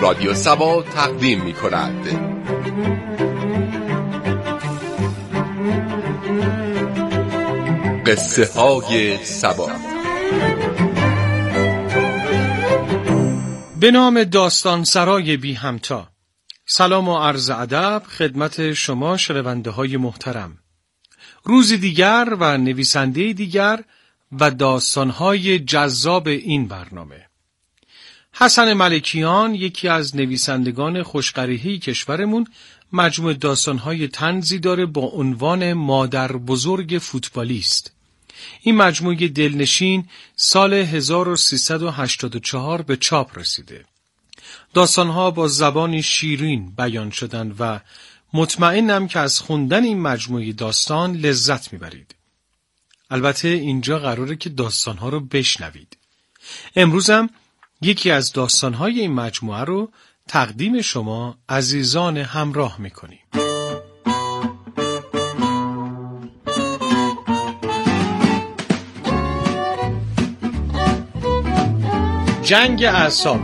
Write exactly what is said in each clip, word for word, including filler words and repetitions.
رادیو سبا تقدیم می کند. قصه های سبا. به نام داستان سرای بی همتا. سلام و عرض ادب خدمت شما شنونده های محترم. روزی دیگر و نویسنده دیگر و داستان‌های جذاب این برنامه. حسن ملکیان، یکی از نویسندگان خوشقریحه‌ی کشورمون، مجموعه داستان‌های طنزی داره با عنوان مادر بزرگ فوتبالیست. این مجموعه دلنشین سال هزار و سیصد و هشتاد و چهار به چاپ رسیده. داستان‌ها با زبانی شیرین بیان شدن و مطمئنم که از خوندن این مجموعه داستان لذت میبرید. البته اینجا قراره که داستان‌ها رو بشنوید. امروزم یکی از داستان‌های این مجموعه رو تقدیم شما عزیزان همراه میکنیم. جنگ اعصاب.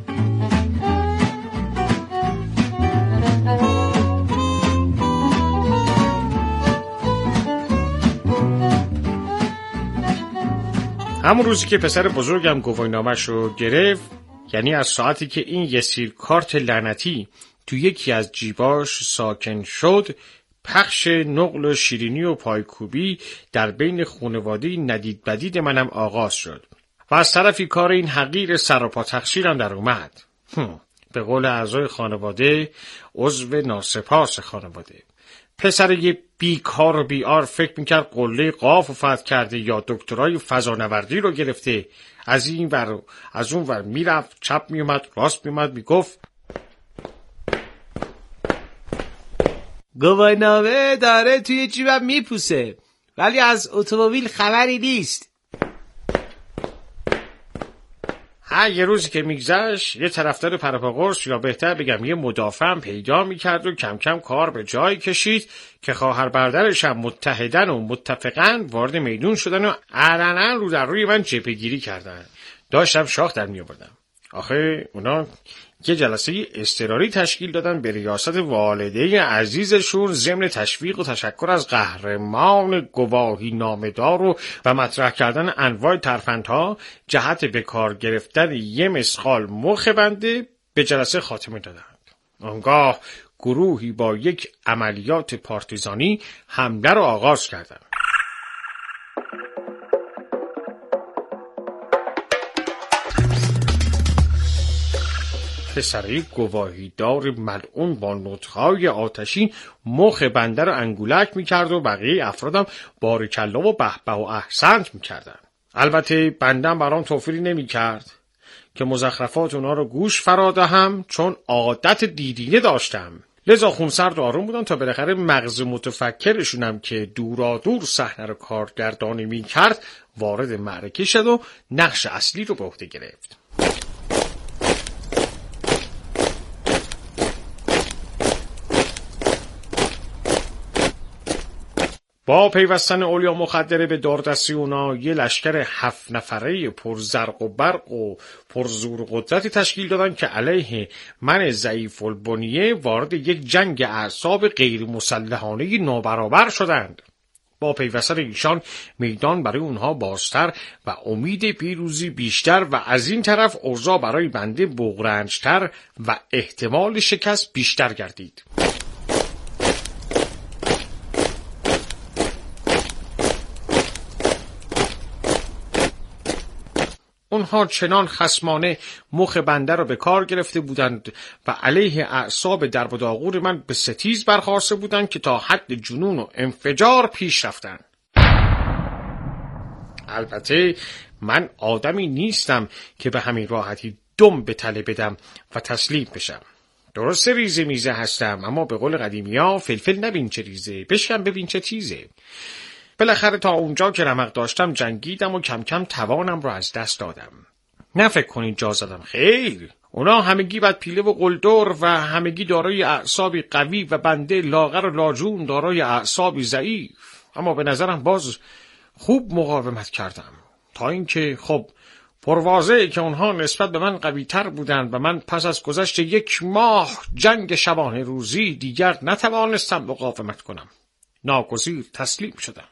همون روزی که پسر بزرگم گواهینامه‌ش رو گرفت، یعنی از ساعتی که این یسیر کارت لعنتی تو یکی از جیباش ساکن شد، پخش نقل و شیرینی و پایکوبی در بین خانواده ندید بدید منم آغاز شد و از طرفی کار این حقیر سراپا تقصیرم در اومد. به قول اعضای خانواده، عضو ناسپاس خانواده. پسر یه بیکار و بیار فکر میکرد قله قاف و فتح کرده یا دکترای فضانوردی رو گرفته. از این ور از اون ور میرفت، چپ میومد، راست میومد، میگفت گواهینامه داره توی جیبم میپوسه، ولی از اتومبیل خبری نیست. هر یه روزی که میگذشت یه طرفدار پرپاقرص، یا بهتر بگم یه مدافعم پیدا میکرد و کم کم کار به جای کشید که خواهر برادرش هم متحدن و متفقن وارد میدون شدن و علنا رو در روی من جبهه‌گیری کردن. داشتم شاخ در میآوردم. آخه اونا یه جلسه اضطراری تشکیل دادن به ریاست والده عزیزشون ضمن تشویق و تشکر از قهرمان گواهی نامه‌دار و و مطرح کردن انواع ترفندها جهت به کار گرفتن یه مسخال مخ بنده به جلسه خاتمه دادند. آنگاه گروهی با یک عملیات پارتیزانی حمله را آغاز کردند. پسری گواهیدار ملعون با نطقهای آتشین مخ بنده رو انگولک میکرد و بقیه افرادم بارکلا و به به و احسنت میکردن. البته بندم برام توفیری نمیکرد که مزخرفات اونا رو گوش فرا دهم، چون عادت دیدینه داشتم. لذا خونسرد و آروم بودم تا بالاخره مغز متفکرشونم که دورا دور صحنه رو کارگردانی میکرد وارد معرکه شد و نقش اصلی رو به عهده گرفت. با پیوستن اولیا مخدره به داردستی اونا یه لشکر هفت نفره پر زرق و برق و پر زور و قدرتی تشکیل دادن که علیه من ضعیف البنیه وارد یک جنگ اعصاب غیر مسلحانه نابرابر شدند. با پیوستن ایشان میدان برای اونها بازتر و امید پیروزی بیشتر و از این طرف اوضاع برای بنده بغرنجتر و احتمال شکست بیشتر گردید. اونها چنان خصمانه مخ بنده را به کار گرفته بودند و علیه اعصاب درب و داغور من به ستیز برخاسته بودند که تا حد جنون و انفجار پیش رفتند. البته من آدمی نیستم که به همین راحتی دم به تله بدم و تسلیم بشم. درسته ریزه میزه هستم، اما به قول قدیمی ها فلفل نبین چه ریزه، بشکن ببین چه تیزه. بالاخره تا اونجا که رمق داشتم جنگیدم و کم کم توانم رو از دست دادم. نه فکر کنید جا زدم، خیر. اونا همگی بد پیله و قلدر و همگی دارای اعصابی قوی و بنده لاغر و لاجون دارای اعصابی ضعیف. اما به نظرم باز خوب مقاومت کردم، تا اینکه خب پروازه‌ای که اونها نسبت به من قوی تر بودند و من پس از گذشت یک ماه جنگ شبانه روزی دیگر نتوانستم مقاومت کنم. ناگزیر تسلیم شدم.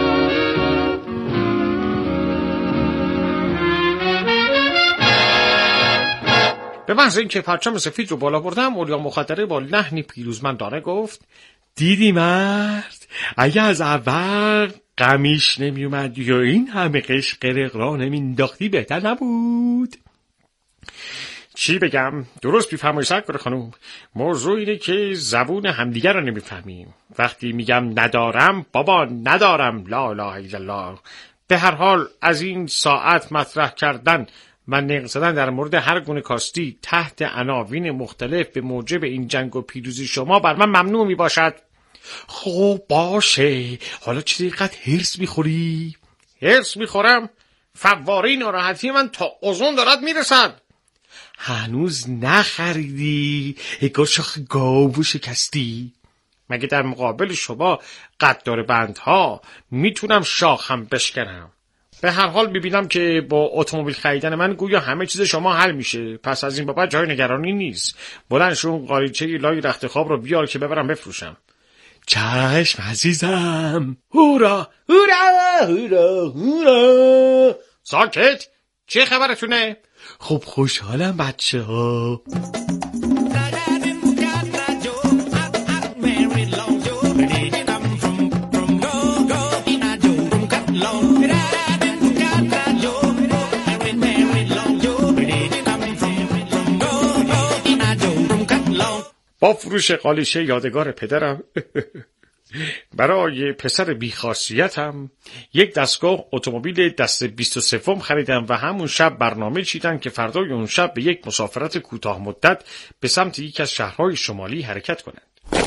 به محض اینکه پرچم سفید رو بالا بردم، اولیا مخدره با لحنی پیروزمندانه گفت: دیدی مرد، اگه از اول قمیش نمی اومد یا این همه قشقرق را نمی انداختی بهتر نبود. چی بگم؟ درست بیفرمایی سرکار خانوم. موضوع اینه که زبون همدیگر رو نمیفهمیم. وقتی میگم ندارم، بابا ندارم، لا اله الا الله. به هر حال از این ساعت مطرح کردن و نقد زدن در مورد هر گونه کاستی تحت عناوین مختلف به موجب این جنگ و پیروزی شما بر من ممنوع می باشد. خب باشه، حالا چه دقیقت هرس میخوری؟ هرس میخورم؟ فواره ناراحتی من تا اذن دارد میرسد. هنوز نخریدی؟ اگه شاخ گاو شکستی؟ مگه در مقابل شما قدر بندها میتونم شاخم بشکنم؟ به هر حال ببینم که با اتومبیل خریدن من گویا همه چیز شما حل میشه. پس از این بابت جای نگرانی نیست. بلند شو قالیچه لای رخت خواب رو بیار که ببرم بفروشم. چشم عزیزم. هورا هورا هورا هورا. ساکت، چه خبرتونه؟ خب خوشحالم بچه ها. با فروش قالیچه یادگار پدرم برای پسر بیخاصیتم یک دستگاه اتومبیل دست بیست و سوم خریدم و همون شب برنامه چیدن که فردای اون شب به یک مسافرت کوتاه مدت به سمت یک از شهرهای شمالی حرکت کنند.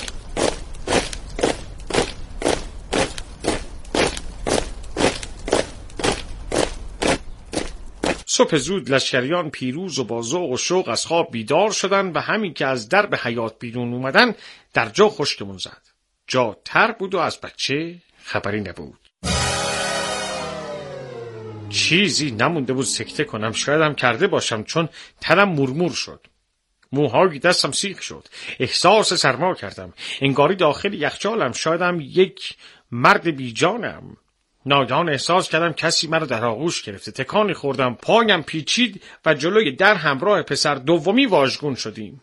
صبح زود لشکریان پیروز و با ذوق و شوق از خواب بیدار شدن و همین که از درب حیاط بیرون اومدن در جا خشکمون زد. جا تر بود و از بچه خبری نبود. چیزی نمونده بود سکته کنم. شایدم کرده باشم چون تنم مرمور شد. موهای دستم سیخ شد. احساس سرما کردم. انگاری داخل یخچالم. شایدم یک مرد بیجانم. ناگهان احساس کردم کسی مرا در آغوش گرفته. تکانی خوردم، پایم پیچید و جلوی در همراه پسر دومی واژگون شدیم.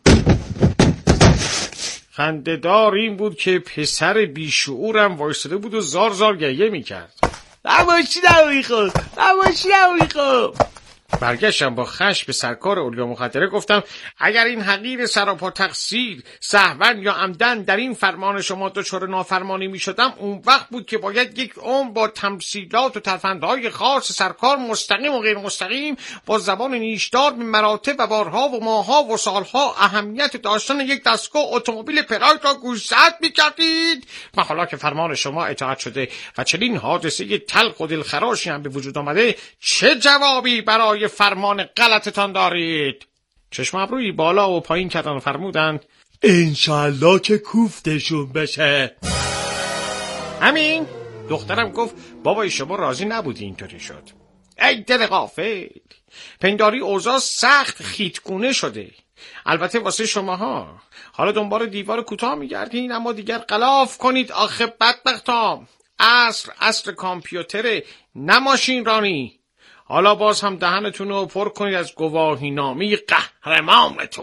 خنده‌دار این بود که پسر بیشعورم وایساده بود و زار زار گریه میکرد. نباشی نبایی خوب، نباشی نبایی خوب. برگشتم با خشم به سرکار اولیا مخدره گفتم اگر این حقیر سراپا تقصیر سهوا یا عمدن در این فرمان شما دچار نافرمانی می شدم، اون وقت بود که باید یک عمر با تمثیلات و ترفندهای خاص سرکار مستقیم و غیر مستقیم با زبان نیشدار به مراتب و بارها و ماها و سالها اهمیت داشتن یک دستگاه اتومبیل پراید را گوشزد می کردید. و حالا که فرمان شما اطاعت شده و چنین حادثه تلخ و دلخراشی هم به وجود آمده، چه جوابی برای فرمان غلطتان دارید؟ چشم ابرویی بالا و پایین کردن و فرمودند انشالله که کوفتشون بشه. همین. دخترم گفت بابای شما راضی نبودی اینطوری شد. ای دل غافل، پنداری اوضاع سخت خیتگونه شده. البته واسه شماها. حالا دنبال دیوار کوتاه میگردین، اما دیگر غلاف کنید آخه بدبختام. عصر عصر کامپیوتر، نه ماشین رانی. حالا باز هم دهنتون رو پر کنید از گواهی نامه قهرمانتون.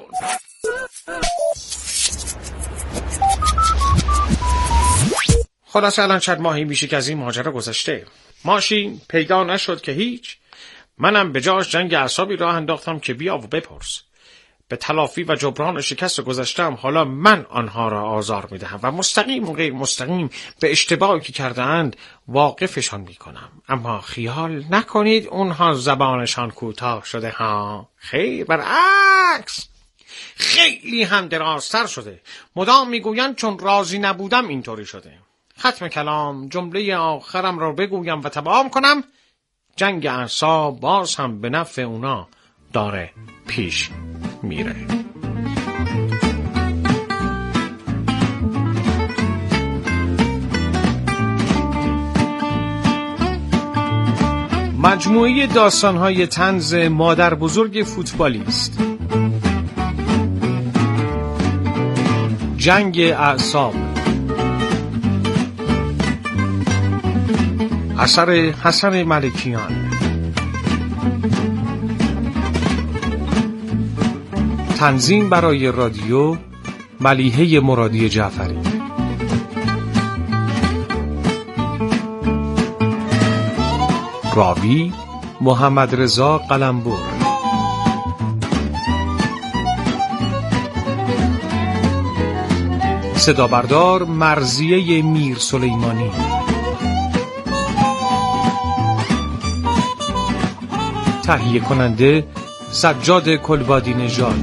خلاص الان چند ماهی میشه که از این ماجرا گذشته. ماشین پیدا نشد که هیچ. منم به جاش جنگ اعصابی راه انداختم که بیا و بپرس. به تلافی و جبران شکست گذشتم حالا من آنها را آزار میدهم و مستقیم و غیر مستقیم به اشتباهی که کرده‌اند واقفشان میکنم. اما خیال نکنید اونها زبانشان کوتاه شده ها. خیر برعکس، خیلی هم درازتر شده. مدام میگویند چون راضی نبودم اینطوری شده. ختم کلام، جمله آخرم را بگویم و تمام کنم. جنگ اعصاب باز هم به نفع اونا داره پیش میره. مجموعه داستان‌های طنز مادر بزرگ فوتبالی است. جنگ اعصاب، اثر حسن ملکیان، تنظیم برای رادیو ملیحه مرادی جعفری. راوی محمد رضا قلمبر. صدا بردار مرضیه میر سلیمانی. تهیه کننده سجاد کلبادی نژاد.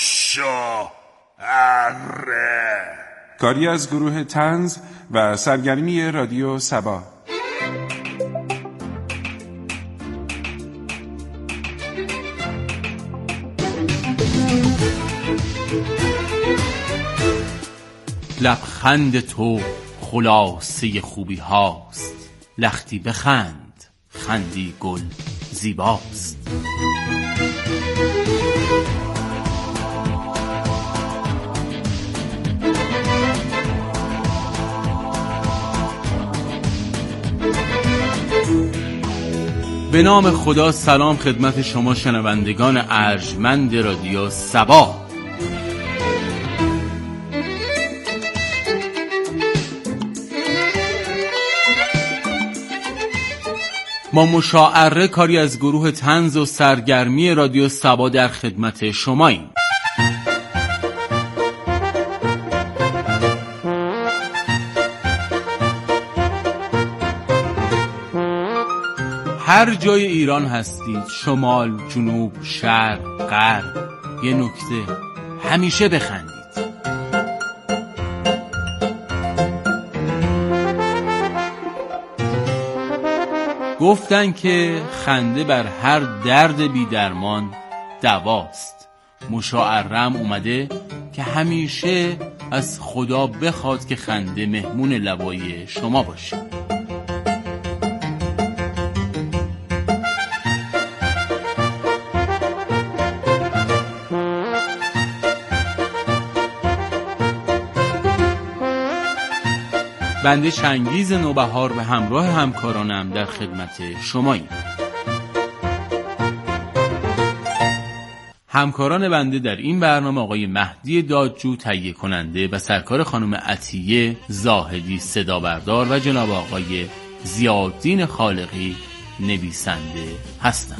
مشاعره. کاری از گروه طنز و سرگرمی رادیو سبا. لبخند تو خلاصه خوبی هاست، لختی بخند خندی گل زیباست. به نام خدا. سلام خدمت شما شنوندگان ارجمند رادیو سبا. ما مشاعره کاری از گروه طنز و سرگرمی رادیو سبا در خدمت شماییم. هر جای ایران هستید، شمال، جنوب، شرق، غرب، یه نکته، همیشه بخندید. گفتن که خنده بر هر درد بی درمان دواست. مشاعرم اومده که همیشه از خدا بخواد که خنده مهمون لوای شما باشه. بنده چنگیز نوبهار به همراه همکارانم در خدمت شماییم. همکاران بنده در این برنامه آقای مهدی دادجو تهیه کننده و سرکار خانم عطیه زاهدی صدا بردار و جناب آقای ضیاءالدین خالقی نویسنده هستند.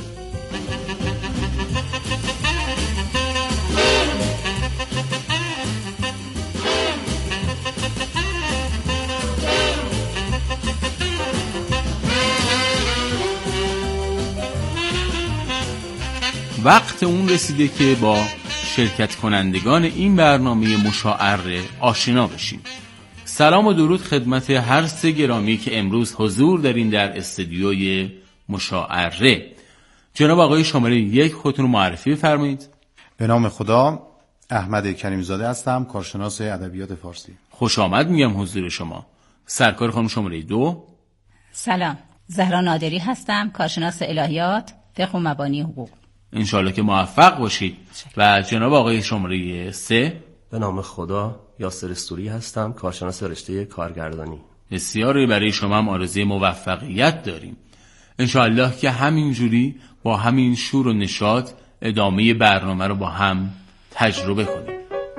وقت اون رسیده که با شرکت کنندگان این برنامه مشاعره آشنا بشیم. سلام و درود خدمت هر سه گرامی که امروز حضور دارین در استودیوی مشاعره. جناب آقای شماره یک خودتون رو معرفی بفرمایید. به نام خدا، احمد کریمزاده هستم، کارشناس ادبیات فارسی. خوش آمد میگم حضور شما. سرکار خانم شماره دو. سلام، زهرا نادری هستم، کارشناس الهیات، فقه و مبانی حقوق. انشالله که موفق باشید. و جناب آقای شماره سه. به نام خدا، یاسر استوری هستم، کارشناس رشته کارگردانی. بسیاری برای شما هم آرزوی موفقیت داریم. انشالله که همینجوری با همین شور و نشاط ادامه برنامه رو با هم تجربه کنیم.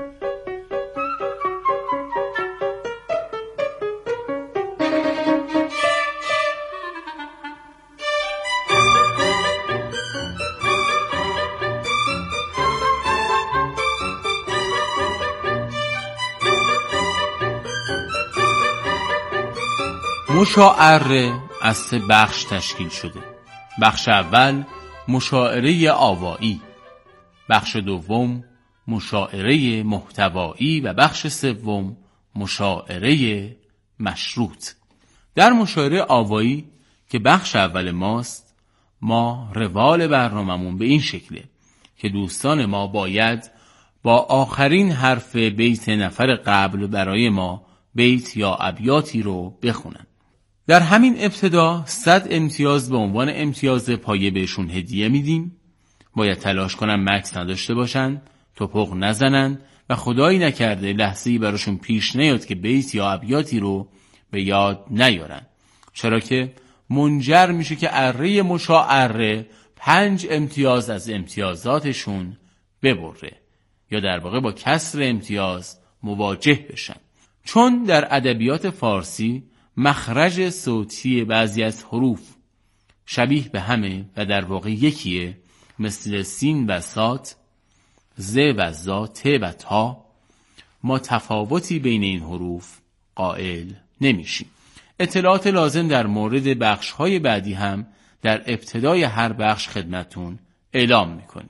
مشاعره از سه بخش تشکیل شده. بخش اول مشاعره آوایی، بخش دوم مشاعره محتوایی و بخش سوم مشاعره مشروط. در مشاعره آوایی که بخش اول ماست، ما روال برنامه‌مون به این شکله که دوستان ما باید با آخرین حرف بیت نفر قبل برای ما بیت یا ابیاتی رو بخونن. در همین ابتدا صد امتیاز به عنوان امتیاز پایه بهشون هدیه میدیم. باید تلاش کنن مکس نداشته باشن، توپق نزنن و خدایی نکرده لحظه‌ای براشون پیش نیاد که بیت یا ابیاتی رو به یاد نیارن، چرا که منجر میشه که اره مشاعره پنج امتیاز از امتیازاتشون ببره یا در واقع با کسر امتیاز مواجه بشن. چون در ادبیات فارسی مخرج صوتی بعضی از حروف شبیه به همه و در واقع یکیه، مثل سین و صاد، ز و زا، ت و تا، ما تفاوتی بین این حروف قائل نمیشیم. اطلاعات لازم در مورد بخش‌های بعدی هم در ابتدای هر بخش خدمتون اعلام میکنیم.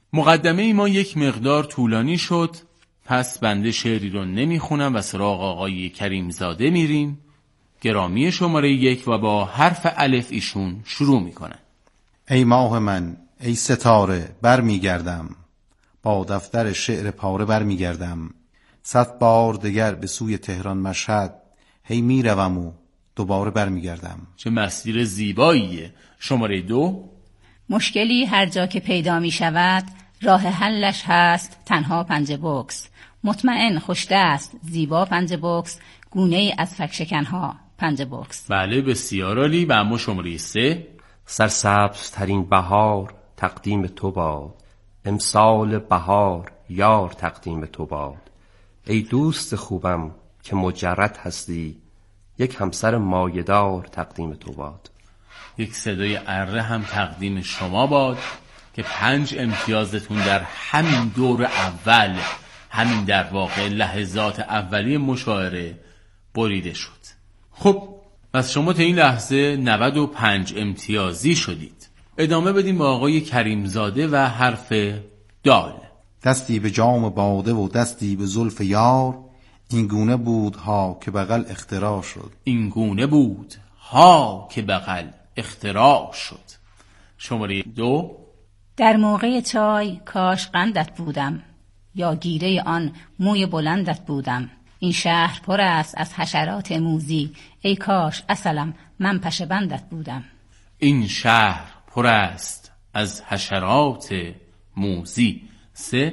مقدمه ای ما یک مقدار طولانی شد، پس بنده شعری رو نمیخونم و سراغ آقای کریمزاده میریم. گرامی شماره یک و با حرف الف ایشون شروع میکنن. ای ماه من، ای ستاره، بر میگردم، با دفتر شعر پاره بر میگردم. صد بار دگر به سوی تهران مشهد، هی میروم و دوباره بر میگردم. چه مسیر زیباییه. شماره دو. مشکلی هر جا که پیدا می شود، راه حلش هست تنها پنجه بوکس. مطمئن خوشدست زیبا پنجه بوکس، گونه ای از فکشکنها پنجه بوکس. بله بسیار عالی. و اما شماره سه. سرسبز ترین بهار تقدیم تو باد، امسال بهار یار تقدیم تو باد. ای دوست خوبم که مجرد هستی، یک همسر مایه‌دار تقدیم تو باد. یک صدای اره هم تقدیم شما باد که پنج امتیازتون در همین دور اول، همین در واقع لحظات اولیه مشاعره بریده شد. خب پس شما تا این لحظه نود و پنج امتیازی شدید. ادامه بدیم با آقای کریمزاده و حرف دال. دستی به جام باده و دستی به زلف یار، این گونه بود ها که بغل اختراع شد. این گونه بود ها که بغل اختراع شد. شماره دو. در موقع چای کاش قندت بودم، یا گیره آن موی بلندت بودم. این شهر پر است از حشرات موذی، ای کاش اصلم من پشه بندت بودم. این شهر پر است از حشرات موذی. سه.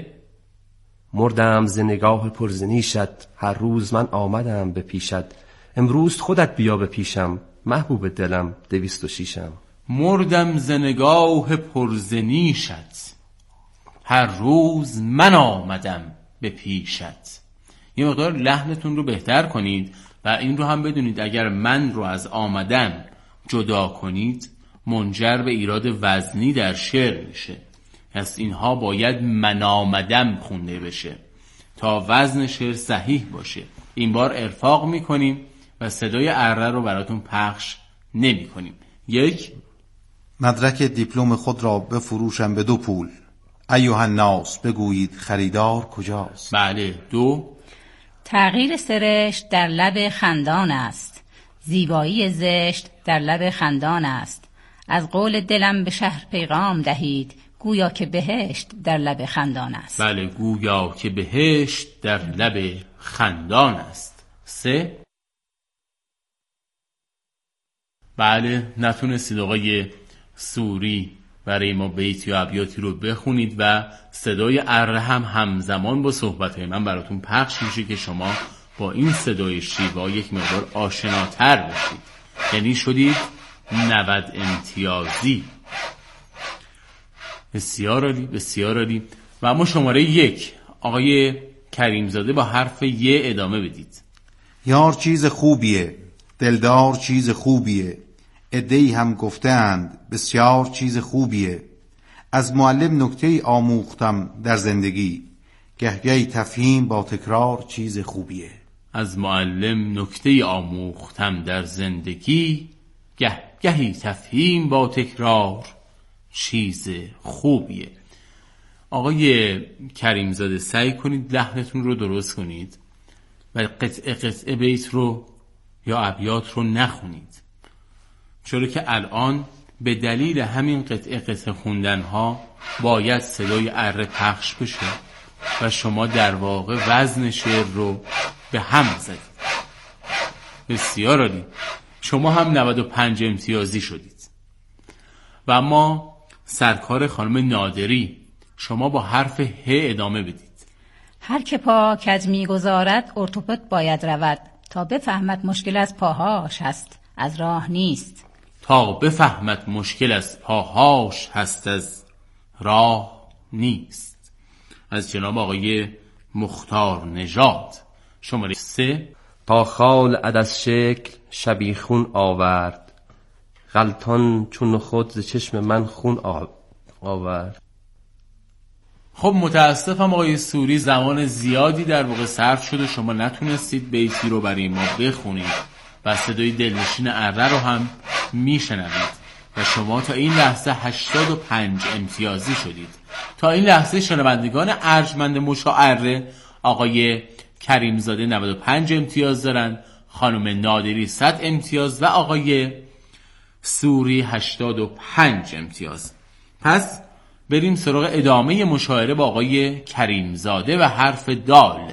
مردم ز نگاه پرزنیشت، هر روز من آمدم به پیشت. امروز خودت بیا به پیشم، محبوب دلم دویست و شیشم. مردم ز نگاه پرزنیشت، هر روز من آمدم به پیشت. یه مقدار لحنتون رو بهتر کنید و این رو هم بدونید اگر من رو از آمدن جدا کنید منجر به ایراد وزنی در شعر میشه. پس اینها باید من آمدم خونده بشه تا وزن شعر صحیح باشه. این بار ارفاق میکنیم و صدای اره رو براتون پخش نمی کنیم. یک. مدرک دیپلم خود را بفروشم به دو پول، ایها الناس بگویید خریدار کجاست. بله. دو. تغییر سرشت در لب خندان است، زیبایی زشت در لب خندان است. از قول دلم به شهر پیغام دهید، گویا که بهشت در لب خندان است. بله، گویا که بهشت در لب خندان است. سه. بله، نتونستید آقای سوری برای ما بیت یا ابیاتی رو بخونید و صدای اره هم همزمان با صحبتهای من براتون پخش میشه که شما با این صدای شیوا یک مقدار آشناتر بشید. یعنی شدید نود امتیازی. بسیار عالی، بسیار عالی. و اما شماره یک، آقای کریمزاده با حرف ی ادامه بدید. یار چیز خوبیه، دلدار چیز خوبیه، عده‌ای هم گفتند بسیار چیز خوبیه. از معلم نکته‌ای آموختم در زندگی، گهگهی تفهیم با تکرار چیز خوبیه. از معلم نکته‌ای آموختم در زندگی، گهگهی تفهیم با تکرار چیز خوبیه. آقای کریمزاده سعی کنید لحنتون رو درست کنید و قطعه قطعه بیت رو یا ابیات رو نخونید، چرا که الان به دلیل همین قطعه قطعه خوندن ها باید صدای اره پخش بشه و شما در واقع وزن شعر رو به هم زدید. بسیار عالی. شما هم نود و پنج امتیازی شدید. و اما سرکار خانم نادری، شما با حرف ه ادامه بدید. هر که پا کج میگذارد ارتوپد باید رود، تا بفهمد مشکل از پاهاش هست از راه نیست. تا بفهمد مشکل از پاهاش هست از راه نیست. از جناب آقای مختار نژاد. شماره سه. تا خال عدس شکل شبیخون آورد، غلطان چون خود ز چشم من خون آورد. خب متاسفم آقای سوری، زمان زیادی در واقع صرف شده، شما نتونستید بیتی رو برای ما بخونید و صدای دلنشین اره رو هم میشنوید و شما تا این لحظه هشتاد و پنج امتیازی شدید. تا این لحظه شنوندگان ارجمند مشاعره آقای کریمزاده نود و پنج امتیاز دارن، خانم نادری صد امتیاز و آقای سوری هشتاد و پنج امتیاز. پس بریم سراغ ادامه مشاعره با آقای کریمزاده و حرف دال.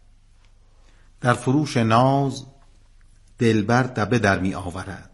در فروش ناز دلبر دبه در می آورد،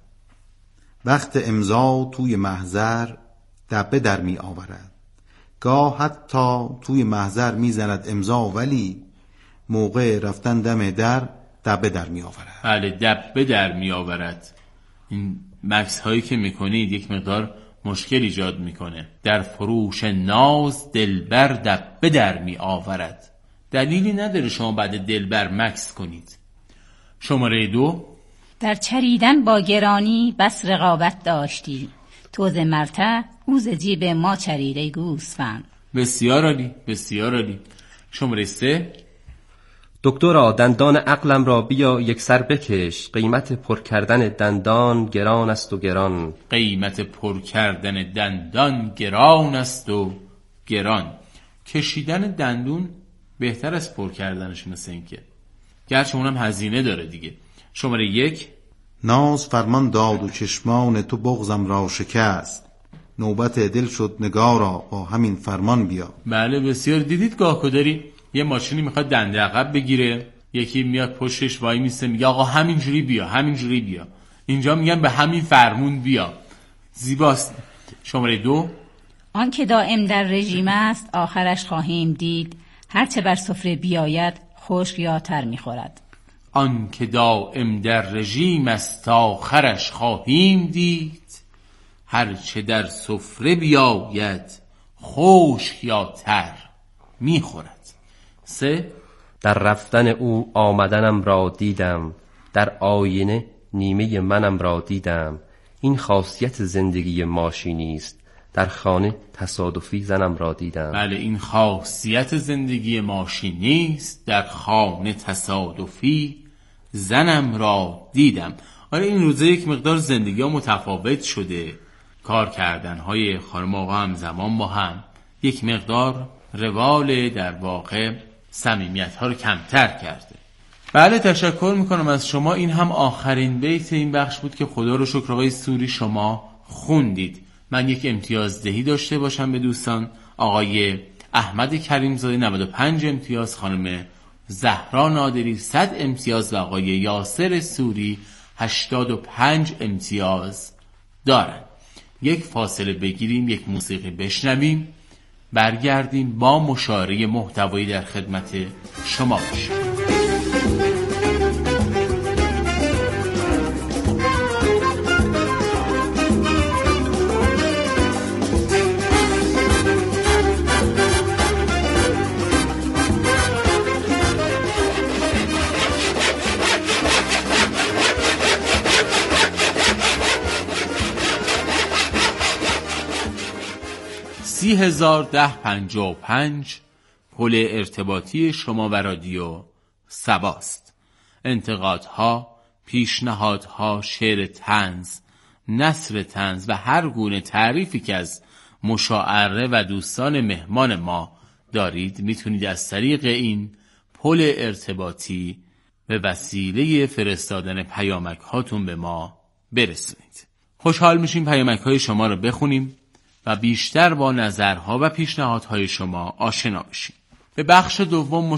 وقت امضا توی محضر دبه در می آورد. گاه حتی توی محضر می زند امضا، ولی موقع رفتن دم در دبه در می آورد. بله، دبه در می آورد. این مکس هایی که میکنید یک مقدار مشکل ایجاد میکنه. در فروش ناز دلبر دبه در می آورد. دلیلی نداره شما بعد دلبر مکس کنید. شماره دو. در چریدن با گرانی بس رقابت داشتی، تو ز مرتع او ز جیب ما چریده گوسفند. بسیار عالی، بسیار عالی. شماره سه. دکترا دندان عقلم را بیا یک سر بکش، قیمت پر کردن دندان گران است و گران. قیمت پر کردن دندان گران است و گران. کشیدن دندون بهتر از پر کردنش، مثل این که گرچه اونم هزینه داره دیگه. شماره یک. ناز فرمان داد و چشمان تو بغضم را شکست، نوبت دل شد نگارا با همین فرمان بیا. بله بسیار. دیدید گاه کداری یه ماشینی میخواد دنده عقب بگیره، یکی میاد پشتش وای میسته میگه آقا همینجوری بیا، همینجوری بیا. اینجا میگن به همین فرمون بیا. زیباست. شماره دو. آن که دائم در رژیم است آخرش خواهیم دید، هرچه بر سفره بیاید خشک یا تر میخورد. آن که دائم در رژیم است آخرش خواهیم دید، هرچه در سفره بیاید خشک یا تر میخورد. سه. در رفتن او آمدنم را دیدم، در آینه نیمه منم را دیدم. این خاصیت زندگی ماشینی است، در خانه تصادفی زنم را دیدم. بله، این خاصیت زندگی ماشینی است، در خانه تصادفی زنم را دیدم. آره این روزه یک مقدار زندگی ها متفاوت شده، کار کردن های خانم آقا هم زمان با هم یک مقدار روال در واقع صمیمیت ها رو کمتر کرده. بله تشکر میکنم از شما. این هم آخرین بیت این بخش بود که خدا رو شکر آقای سوری شما خوندید. من یک امتیازدهی داشته باشم به دوستان. آقای احمد کریمزاده نود و پنج امتیاز، خانم زهرا نادری صد امتیاز و آقای یاسر سوری هشتاد و پنج امتیاز دارن. یک فاصله بگیریم، یک موسیقی بشنویم، برگردیم با مشاعره محتوایی در خدمت شما باشیم. سی هزار ده پنجاه و پنج پل ارتباطی شما و رادیو سباست. انتقادها، پیشنهادها، شعر طنز، نثر طنز و هر گونه تعریفی که از مشاعره و دوستان مهمان ما دارید میتونید از طریق این پل ارتباطی به وسیله فرستادن پیامک هاتون به ما برسونید. خوشحال میشیم پیامک های شما رو بخونیم و بیشتر با نظرها و پیشنهادهای شما آشنا بشیم. به بخش دوم